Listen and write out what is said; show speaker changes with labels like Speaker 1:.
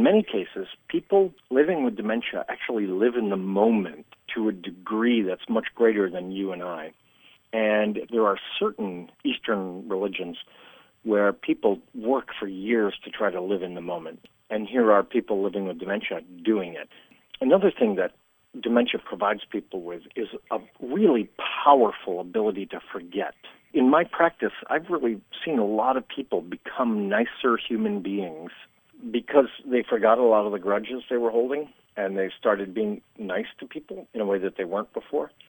Speaker 1: in many cases, people living with dementia actually live in the moment to a degree that's much greater than you and I. And there are certain Eastern religions where people work for years to try to live in the moment. And here are people living with dementia doing it. Another thing that dementia provides people with is a really powerful ability to forget. In my practice, I've really seen a lot of people become nicer human beings because they forgot a lot of the grudges they were holding, and they started being nice to people in a way that they weren't before.